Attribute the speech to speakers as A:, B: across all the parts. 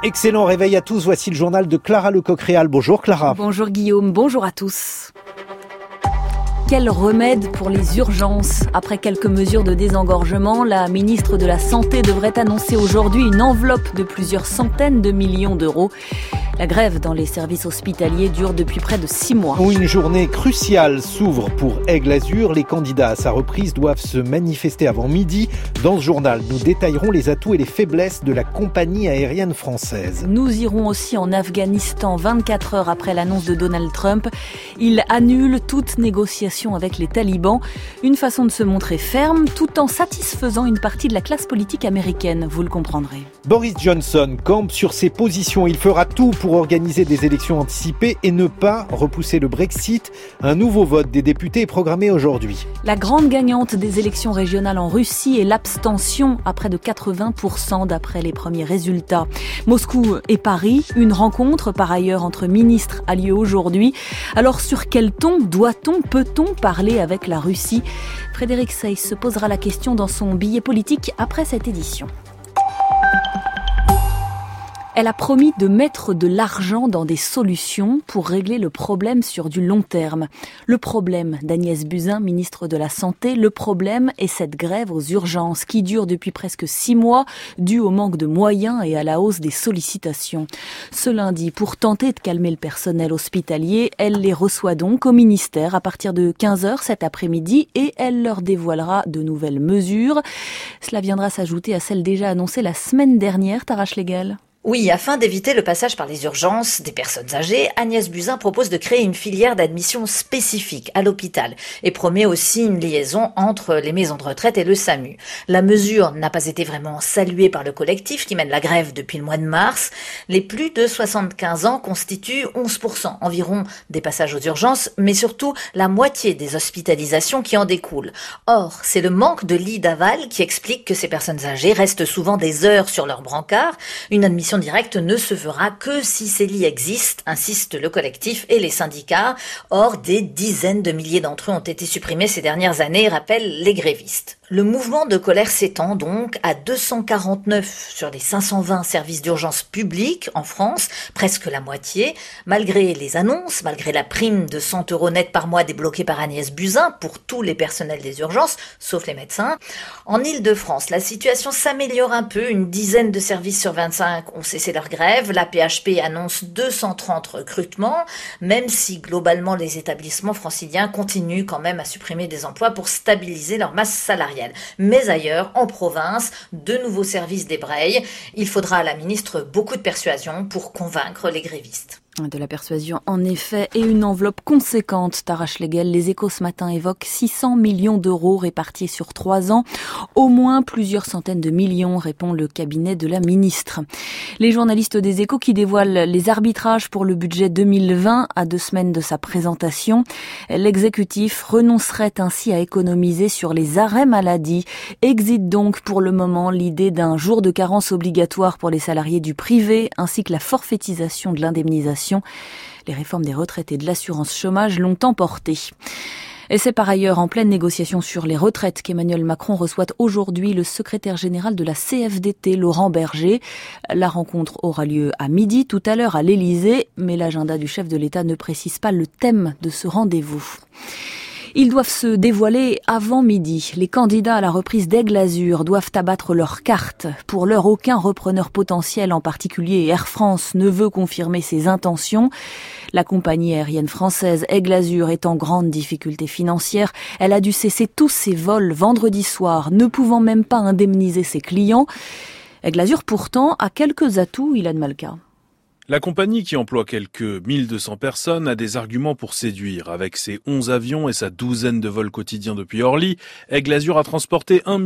A: Excellent réveil à tous, voici le journal de Clara Lecoq-Réal. Bonjour Clara.
B: Bonjour Guillaume, bonjour à tous. Quel remède pour les urgences ? Après quelques mesures de désengorgement, la ministre de la Santé devrait annoncer aujourd'hui une enveloppe de plusieurs centaines de millions d'euros. La grève dans les services hospitaliers dure depuis près de 6 mois.
A: Une journée cruciale s'ouvre pour Aigle-Azur. Les candidats à sa reprise doivent se manifester avant midi. Dans ce journal, nous détaillerons les atouts et les faiblesses de la compagnie aérienne française.
B: Nous irons aussi en Afghanistan 24 heures après l'annonce de Donald Trump. Il annule toute négociation avec les talibans. Une façon de se montrer ferme tout en satisfaisant une partie de la classe politique américaine, vous le comprendrez.
A: Boris Johnson campe sur ses positions. Il fera tout pour organiser des élections anticipées et ne pas repousser le Brexit. Un nouveau vote des députés est programmé aujourd'hui.
B: La grande gagnante des élections régionales en Russie est l'abstention à près de 80% d'après les premiers résultats. Moscou et Paris, une rencontre par ailleurs entre ministres a lieu aujourd'hui. Alors sur quel ton doit-on, peut-on parler avec la Russie ? Frédéric Seyss se posera la question dans son billet politique après cette édition. Elle a promis de mettre de l'argent dans des solutions pour régler le problème sur du long terme. Le problème d'Agnès Buzyn, ministre de la Santé, le problème est cette grève aux urgences qui dure depuis presque 6 mois, due au manque de moyens et à la hausse des sollicitations. Ce lundi, pour tenter de calmer le personnel hospitalier, elle les reçoit donc au ministère à partir de 15h cet après-midi et elle leur dévoilera de nouvelles mesures. Cela viendra s'ajouter à celles déjà annoncées la semaine dernière, Tara Schlegel.
C: Oui, afin d'éviter le passage par les urgences des personnes âgées, Agnès Buzyn propose de créer une filière d'admission spécifique à l'hôpital et promet aussi une liaison entre les maisons de retraite et le SAMU. La mesure n'a pas été vraiment saluée par le collectif qui mène la grève depuis le mois de mars. Les plus de 75 ans constituent 11% environ des passages aux urgences, mais surtout la moitié des hospitalisations qui en découlent. Or, c'est le manque de lits d'aval qui explique que ces personnes âgées restent souvent des heures sur leur brancard. Une admission directe ne se fera que si ces lits existent, insistent le collectif et les syndicats. Or, des dizaines de milliers d'entre eux ont été supprimés ces dernières années, rappellent les grévistes. Le mouvement de colère s'étend donc à 249 sur les 520 services d'urgence publics en France, presque la moitié, malgré les annonces, malgré la prime de 100 € net par mois débloquée par Agnès Buzyn pour tous les personnels des urgences, sauf les médecins. En Île-de-France, la situation s'améliore un peu, une dizaine de services sur 25 ont cessé leur grève, la PHP annonce 230 recrutements, même si globalement les établissements franciliens continuent quand même à supprimer des emplois pour stabiliser leur masse salariale. Mais ailleurs, en province, de nouveaux services débrayent. Il faudra à la ministre beaucoup de persuasion pour convaincre les grévistes.
B: De la persuasion, en effet, et une enveloppe conséquente, Tara Schlegel. Les Échos ce matin évoquent 600 millions d'euros répartis sur 3 ans. Au moins plusieurs centaines de millions, répond le cabinet de la ministre. Les journalistes des Échos qui dévoilent les arbitrages pour le budget 2020 à 2 semaines de sa présentation. L'exécutif renoncerait ainsi à économiser sur les arrêts maladie. Exit donc pour le moment l'idée d'un jour de carence obligatoire pour les salariés du privé, ainsi que la forfaitisation de l'indemnisation. Les réformes des retraites et de l'assurance chômage l'ont emporté. Et c'est par ailleurs en pleine négociation sur les retraites qu'Emmanuel Macron reçoit aujourd'hui le secrétaire général de la CFDT, Laurent Berger. La rencontre aura lieu à midi, tout à l'heure à l'Élysée, mais l'agenda du chef de l'État ne précise pas le thème de ce rendez-vous. Ils doivent se dévoiler avant midi. Les candidats à la reprise d'Aigle-Azur doivent abattre leurs cartes. Pour l'heure, aucun repreneur potentiel, en particulier Air France, ne veut confirmer ses intentions. La compagnie aérienne française Aigle-Azur est en grande difficulté financière. Elle a dû cesser tous ses vols vendredi soir, ne pouvant même pas indemniser ses clients. Aigle-Azur, pourtant, a quelques atouts, Ilan Malka.
D: La compagnie, qui emploie quelques 1200 personnes, a des arguments pour séduire. Avec ses 11 avions et sa douzaine de vols quotidiens depuis Orly, Aigle-Azur a transporté 1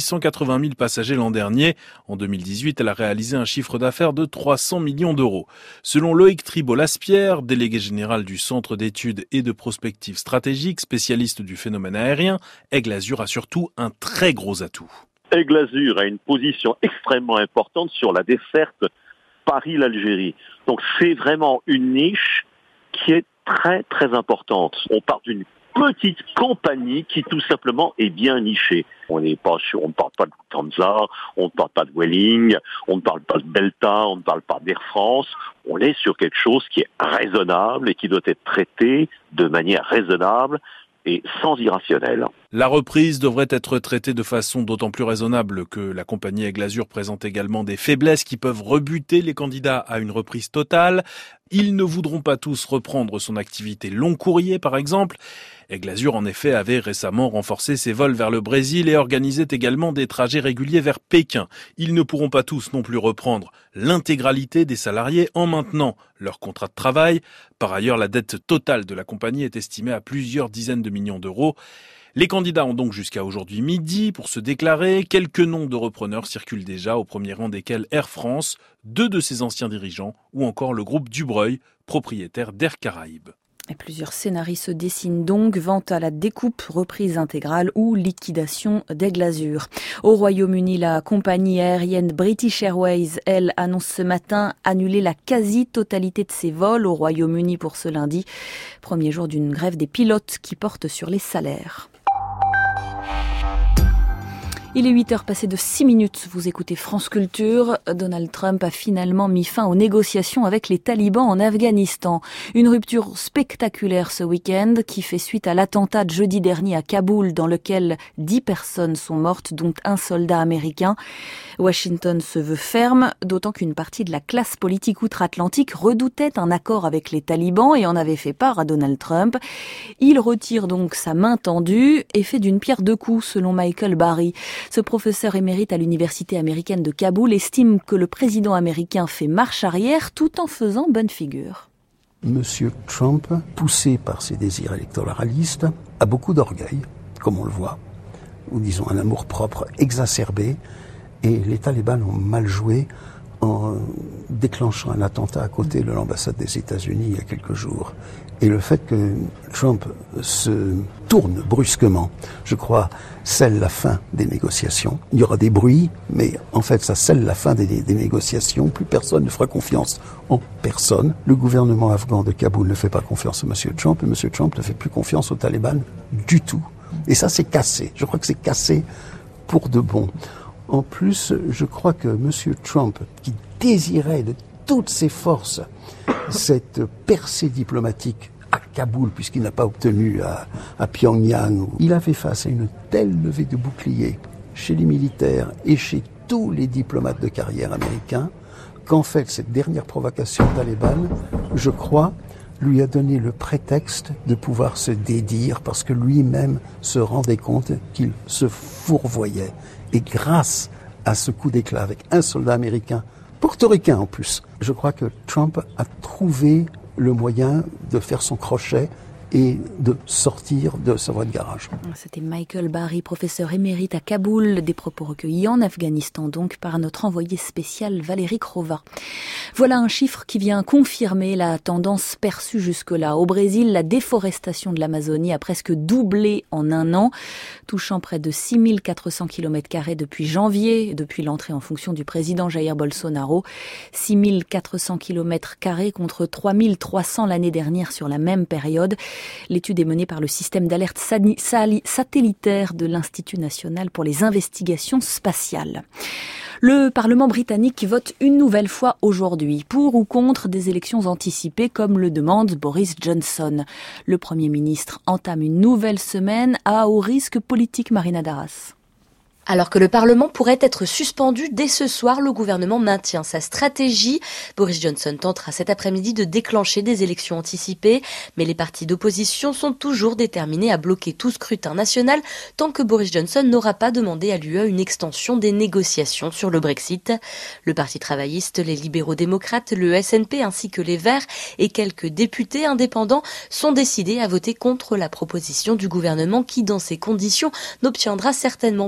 D: 880 000 passagers l'an dernier. En 2018, elle a réalisé un chiffre d'affaires de 300 millions d'euros. Selon Loïc Tribault-Laspierre, délégué général du Centre d'études et de prospective stratégique, spécialiste du phénomène aérien, Aigle-Azur a surtout un très gros atout.
E: Aigle-Azur a une position extrêmement importante sur la desserte Paris-l'Algérie. Donc c'est vraiment une niche qui est très très importante. On part d'une petite compagnie qui tout simplement est bien nichée. On ne parle pas de Lufthansa, on ne parle pas de Vueling, on ne parle pas de Delta, on ne parle pas d'Air France. On est sur quelque chose qui est raisonnable et qui doit être traité de manière raisonnable et sans irrationnel.
D: La reprise devrait être traitée de façon d'autant plus raisonnable que la compagnie Aigle Azur présente également des faiblesses qui peuvent rebuter les candidats à une reprise totale. Ils ne voudront pas tous reprendre son activité long courrier, par exemple. Aigle Azur, en effet, avait récemment renforcé ses vols vers le Brésil et organisait également des trajets réguliers vers Pékin. Ils ne pourront pas tous non plus reprendre l'intégralité des salariés en maintenant leur contrat de travail. Par ailleurs, la dette totale de la compagnie est estimée à plusieurs dizaines de millions d'euros. Les candidats ont donc jusqu'à aujourd'hui midi pour se déclarer. Quelques noms de repreneurs circulent déjà, au premier rang desquels Air France, 2 de ses anciens dirigeants, ou encore le groupe Dubreuil, propriétaire d'Air Caraïbes.
B: Et plusieurs scénarios se dessinent donc, vente à la découpe, reprise intégrale ou liquidation d'Aigle Azur. Au Royaume-Uni, la compagnie aérienne British Airways, elle, annonce ce matin annuler la quasi-totalité de ses vols au Royaume-Uni pour ce lundi, premier jour d'une grève des pilotes qui porte sur les salaires. Il est 8h passées de 6 minutes. Vous écoutez France Culture. Donald Trump a finalement mis fin aux négociations avec les talibans en Afghanistan. Une rupture spectaculaire ce week-end qui fait suite à l'attentat de jeudi dernier à Kaboul dans lequel 10 personnes sont mortes, dont un soldat américain. Washington se veut ferme, d'autant qu'une partie de la classe politique outre-Atlantique redoutait un accord avec les talibans et en avait fait part à Donald Trump. Il retire donc sa main tendue et fait d'une pierre deux coups, selon Michael Barry. Ce professeur émérite à l'université américaine de Kaboul estime que le président américain fait marche arrière tout en faisant bonne figure.
F: Monsieur Trump, poussé par ses désirs électoralistes, a beaucoup d'orgueil, comme on le voit, ou disons un amour-propre exacerbé, et les talibans ont mal joué en déclenchant un attentat à côté de l'ambassade des États-Unis il y a quelques jours. Et le fait que Trump se tourne brusquement, je crois, scelle la fin des négociations. Il y aura des bruits, mais en fait, ça scelle la fin des négociations. Plus personne ne fera confiance en personne. Le gouvernement afghan de Kaboul ne fait pas confiance à M. Trump, et M. Trump ne fait plus confiance aux talibans du tout. Et ça, c'est cassé. Je crois que c'est cassé pour de bon. En plus, je crois que M. Trump, qui désirait de toutes ses forces cette percée diplomatique à Kaboul, puisqu'il n'a pas obtenu à Pyongyang, il a fait face à une telle levée de boucliers chez les militaires et chez tous les diplomates de carrière américains, qu'en fait, cette dernière provocation talibane, je crois, lui a donné le prétexte de pouvoir se dédire parce que lui-même se rendait compte qu'il se fourvoyait. Et grâce à ce coup d'éclat avec un soldat américain, portoricain en plus, je crois que Trump a trouvé le moyen de faire son crochet et de sortir de sa voie de garage.
B: C'était Michael Barry, professeur émérite à Kaboul, des propos recueillis en Afghanistan donc par notre envoyé spécial Valérie Crova. Voilà un chiffre qui vient confirmer la tendance perçue jusque-là. Au Brésil, la déforestation de l'Amazonie a presque doublé en un an, touchant près de 6400 km² depuis janvier, depuis l'entrée en fonction du président Jair Bolsonaro. 6400 km² contre 3300 l'année dernière sur la même période. L'étude est menée par le système d'alerte satellitaire de l'Institut national pour les investigations spatiales. Le Parlement britannique vote une nouvelle fois aujourd'hui pour ou contre des élections anticipées comme le demande Boris Johnson. Le Premier ministre entame une nouvelle semaine à haut risque politique. Marina Darras.
G: Alors que le Parlement pourrait être suspendu dès ce soir, le gouvernement maintient sa stratégie. Boris Johnson tentera cet après-midi de déclencher des élections anticipées, mais les partis d'opposition sont toujours déterminés à bloquer tout scrutin national tant que Boris Johnson n'aura pas demandé à l'UE une extension des négociations sur le Brexit. Le Parti travailliste, les libéraux-démocrates, le SNP ainsi que les Verts et quelques députés indépendants sont décidés à voter contre la proposition du gouvernement qui, dans ces conditions, n'obtiendra certainement pas les 2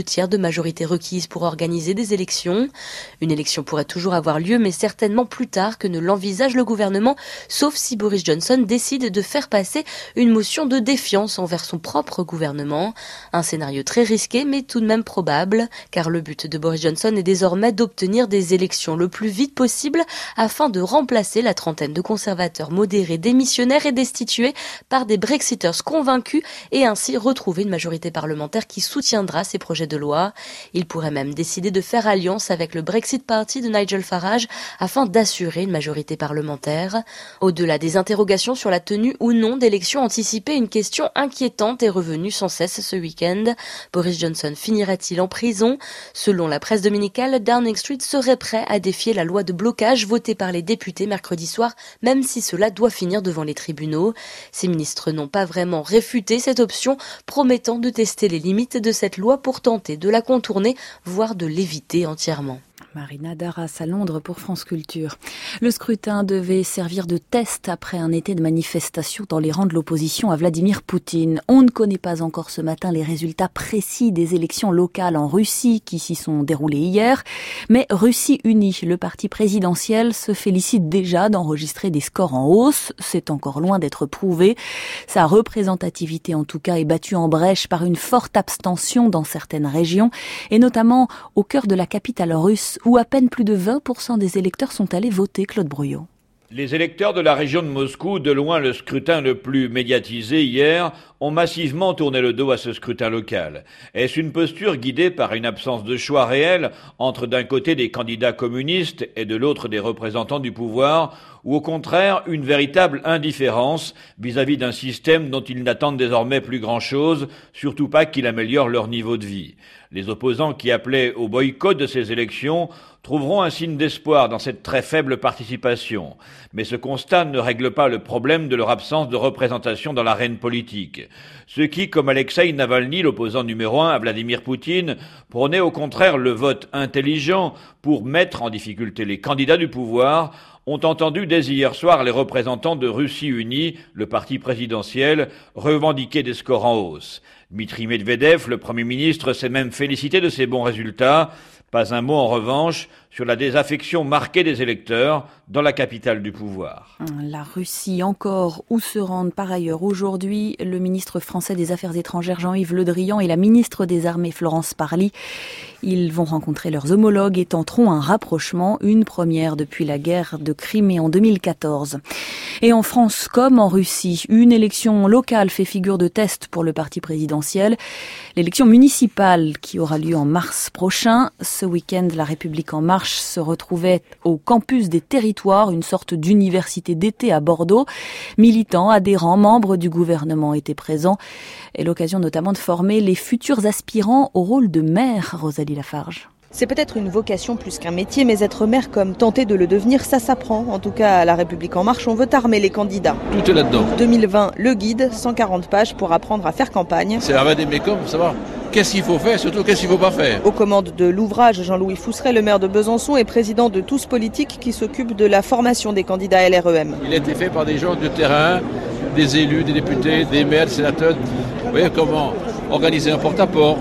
G: 2/3 de majorité requise pour organiser des élections. Une élection pourrait toujours avoir lieu, mais certainement plus tard que ne l'envisage le gouvernement, sauf si Boris Johnson décide de faire passer une motion de défiance envers son propre gouvernement. Un scénario très risqué, mais tout de même probable, car le but de Boris Johnson est désormais d'obtenir des élections le plus vite possible afin de remplacer la trentaine de conservateurs modérés démissionnaires et destitués par des Brexiters convaincus et ainsi retrouver une majorité parlementaire qui soutiendra ces projets de loi. Il pourrait même décider de faire alliance avec le Brexit Party de Nigel Farage afin d'assurer une majorité parlementaire. Au-delà des interrogations sur la tenue ou non d'élections anticipées, une question inquiétante est revenue sans cesse ce week-end. Boris Johnson finirait-il en prison ? Selon la presse dominicale, Downing Street serait prêt à défier la loi de blocage votée par les députés mercredi soir, même si cela doit finir devant les tribunaux. Ces ministres n'ont pas vraiment réfuté cette option, promettant de tester les limites de cette loi pour tenter de la contourner, voire de l'éviter entièrement.
B: Marina Darras à Londres pour France Culture. Le scrutin devait servir de test après un été de manifestations dans les rangs de l'opposition à Vladimir Poutine. On ne connaît pas encore ce matin les résultats précis des élections locales en Russie qui s'y sont déroulées hier. Mais Russie Unie, le parti présidentiel, se félicite déjà d'enregistrer des scores en hausse. C'est encore loin d'être prouvé. Sa représentativité en tout cas est battue en brèche par une forte abstention dans certaines régions et notamment au cœur de la capitale russe où à peine plus de 20% des électeurs sont allés voter. Claude Brouillot.
H: Les électeurs de la région de Moscou, de loin le scrutin le plus médiatisé hier, ont massivement tourné le dos à ce scrutin local. Est-ce une posture guidée par une absence de choix réel entre d'un côté des candidats communistes et de l'autre des représentants du pouvoir, ou au contraire une véritable indifférence vis-à-vis d'un système dont ils n'attendent désormais plus grand-chose, surtout pas qu'il améliore leur niveau de vie ? Les opposants qui appelaient au boycott de ces élections trouveront un signe d'espoir dans cette très faible participation. Mais ce constat ne règle pas le problème de leur absence de représentation dans l'arène politique. Ceux qui, comme Alexeï Navalny, l'opposant numéro 1 à Vladimir Poutine, prônaient au contraire le vote intelligent pour mettre en difficulté les candidats du pouvoir, ont entendu dès hier soir les représentants de Russie Unie, le parti présidentiel, revendiquer des scores en hausse. Dmitri Medvedev, le Premier ministre, s'est même félicité de ces bons résultats. Pas un mot en revanche sur la désaffection marquée des électeurs dans la capitale du pouvoir.
B: La Russie encore, où se rendent par ailleurs aujourd'hui le ministre français des Affaires étrangères Jean-Yves Le Drian et la ministre des Armées Florence Parly. Ils vont rencontrer leurs homologues et tenteront un rapprochement, une première depuis la guerre de Crimée en 2014. Et en France comme en Russie, une élection locale fait figure de test pour le parti présidentiel. L'élection municipale qui aura lieu en mars prochain. Ce week-end, La République en marche se retrouvait au campus des territoires, une sorte d'université d'été à Bordeaux. Militants, adhérents, membres du gouvernement étaient présents. Et l'occasion notamment de former les futurs aspirants au rôle de maire, Rosalie Lafarge.
I: C'est peut-être une vocation plus qu'un métier, mais être maire comme tenter de le devenir, ça s'apprend. En tout cas, à La République en marche, on veut armer les candidats.
J: Tout est là-dedans.
I: 2020, le guide, 140 pages pour apprendre à faire campagne.
J: C'est un vade-mecum pour savoir qu'est-ce qu'il faut faire, surtout qu'est-ce qu'il ne faut pas faire.
I: Aux commandes de l'ouvrage, Jean-Louis Fousseret, le maire de Besançon, est président de Tous Politiques qui s'occupe de la formation des candidats LREM.
J: Il a été fait par des gens de terrain, des élus, des députés, des maires, des sénateurs. Vous voyez comment organiser un porte-à-porte.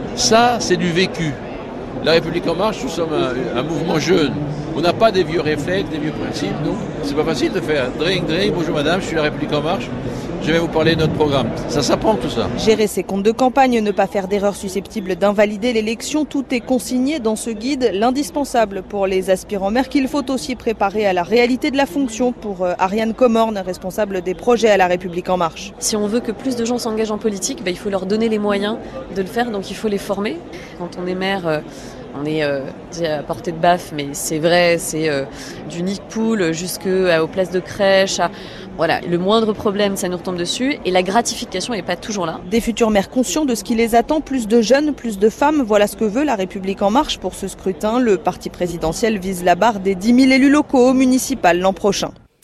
J: Ça, c'est du vécu. La République en marche, nous sommes un mouvement jeune. On n'a pas des vieux réflexes, des vieux principes, donc c'est pas facile de faire drink, bonjour madame, je suis La République en marche, je vais vous parler de notre programme. Ça s'apprend tout ça.
I: Gérer ses comptes de campagne, ne pas faire d'erreurs susceptibles d'invalider l'élection, tout est consigné dans ce guide, l'indispensable pour les aspirants maires qu'il faut aussi préparer à la réalité de la fonction pour Ariane Comorne, responsable des projets à La République en marche.
K: Si on veut que plus de gens s'engagent en politique, il faut leur donner les moyens de le faire, donc il faut les former. Quand on est maire, on est à portée de baffe, mais c'est vrai, c'est du nid de poule jusqu'aux places de crèche. Voilà, le moindre problème, ça nous retombe dessus et la gratification n'est pas toujours là.
I: Des futurs maires conscients de ce qui les attend, plus de jeunes, plus de femmes, voilà ce que veut La République en marche pour ce scrutin. Le parti présidentiel vise la barre des 10 000 élus locaux au municipal l'an prochain.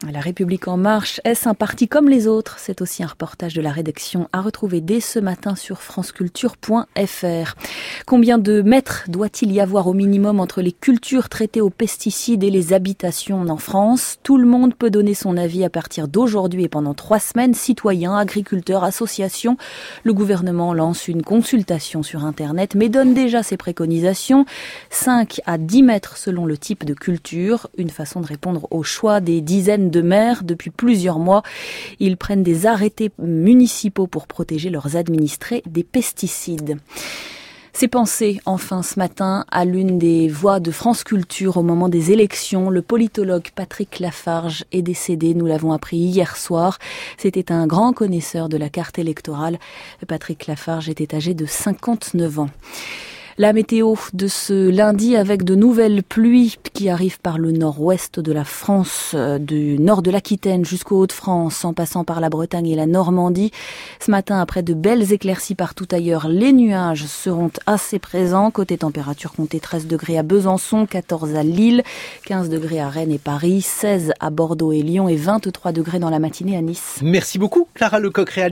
B: La République en marche, est-ce un parti comme les autres? C'est aussi un reportage de la rédaction à retrouver dès ce matin sur franceculture.fr. Combien de mètres doit-il y avoir au minimum entre les cultures traitées aux pesticides et les habitations en France? Tout le monde peut donner son avis à partir d'aujourd'hui et pendant 3 semaines. Citoyens, agriculteurs, associations. Le gouvernement lance une consultation sur Internet mais donne déjà ses préconisations. 5 à 10 mètres selon le type de culture. Une façon de répondre au choix des dizaines de maires depuis plusieurs mois. Ils prennent des arrêtés municipaux pour protéger leurs administrés des pesticides. Ces pensées, enfin, ce matin, à l'une des voix de France Culture au moment des élections. Le politologue Patrick Lafarge est décédé, nous l'avons appris hier soir. C'était un grand connaisseur de la carte électorale. Patrick Lafarge était âgé de 59 ans. La météo de ce lundi avec de nouvelles pluies qui arrivent par le nord-ouest de la France, du nord de l'Aquitaine jusqu'aux Hauts-de-France, en passant par la Bretagne et la Normandie. Ce matin, après de belles éclaircies partout ailleurs, les nuages seront assez présents. Côté température, comptez 13 degrés à Besançon, 14 à Lille, 15 degrés à Rennes et Paris, 16 à Bordeaux et Lyon et 23 degrés dans la matinée à Nice.
A: Merci beaucoup, Clara Lecoq.